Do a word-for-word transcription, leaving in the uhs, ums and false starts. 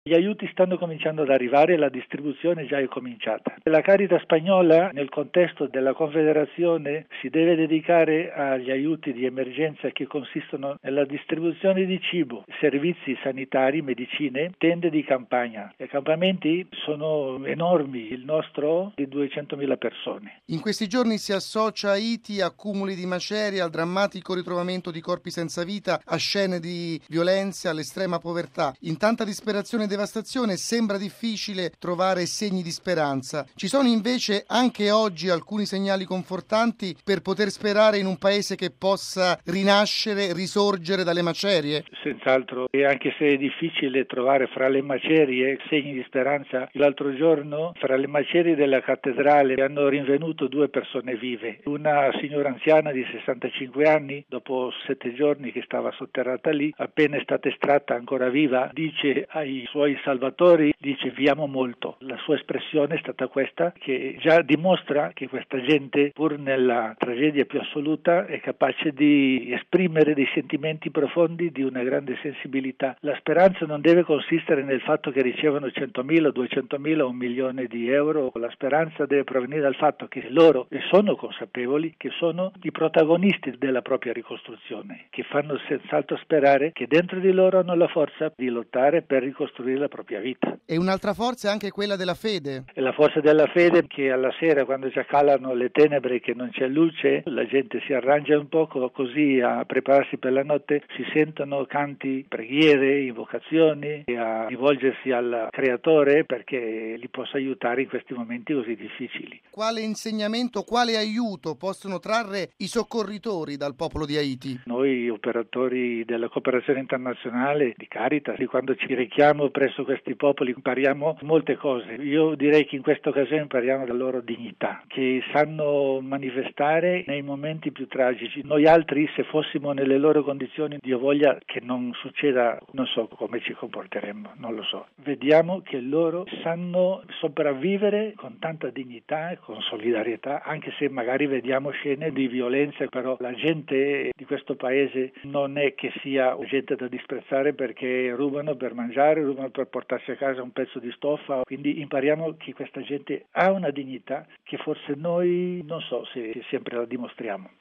Gli aiuti stanno cominciando ad arrivare e la distribuzione già è cominciata. La Caritas spagnola, nel contesto della Confederazione, si deve dedicare agli aiuti di emergenza che consistono nella distribuzione di cibo, servizi sanitari, medicine, tende di campagna. Gli accampamenti sono enormi, il nostro è di duecentomila persone. In questi giorni si associa Haiti a cumuli di macerie, al drammatico ritrovamento di corpi senza vita, a scene di violenza, all'estrema povertà. In tanta disperazione e devastazione sembra difficile trovare segni di speranza. Ci sono invece anche oggi alcuni segnali confortanti per poter sperare in un paese che possa rinascere, risorgere dalle macerie? Senz'altro, e anche se è difficile trovare fra le macerie segni di speranza, l'altro giorno fra le macerie della cattedrale hanno rinvenuto due persone vive. Una signora anziana di sessantacinque anni, dopo sette giorni che stava sotterrata lì, appena è stata estratta ancora viva, dice ai suoi salvatori, dice vi amo molto. La sua espressione è stata questa, che già dimostra che questa gente, pur nella tragedia più assoluta, è capace di esprimere dei sentimenti profondi, di una grande sensibilità. La speranza non deve consistere nel fatto che ricevono centomila, duecentomila, un milione di euro. La speranza deve provenire dal fatto che loro sono consapevoli che sono i protagonisti della propria ricostruzione, che fanno senz'altro sperare che dentro di loro hanno la forza di lottare per ricostruire la propria vita. E un'altra forza è anche quella della fede. È la forza della fede che alla sera, quando già calano le tenebre, che non c'è luce, la gente si arrangia un poco così a prepararsi per la notte, si sentono canti, preghiere, invocazioni, e a rivolgersi al Creatore perché li possa aiutare in questi momenti così difficili. Quale insegnamento, quale aiuto possono trarre i soccorritori dal popolo di Haiti? Noi operatori della cooperazione internazionale di Caritas, quando ci rechiamo presso questi popoli impariamo molte cose. Io direi che in questa occasione impariamo la loro dignità, che sanno manifestare nei momenti più tragici. Noi altri, se fossimo nelle loro condizioni, Dio voglia che non succeda, non so come ci comporteremmo, non lo so. Vediamo che loro sanno sopravvivere con tanta dignità, con solidarietà, anche se magari vediamo scene di violenza, però la gente di questo paese non è che sia gente da disprezzare, perché rubano per mangiare, rubano per portarsi a casa un pezzo di stoffa, quindi impariamo che questa gente ha una dignità che forse noi non so se sempre la dimostriamo.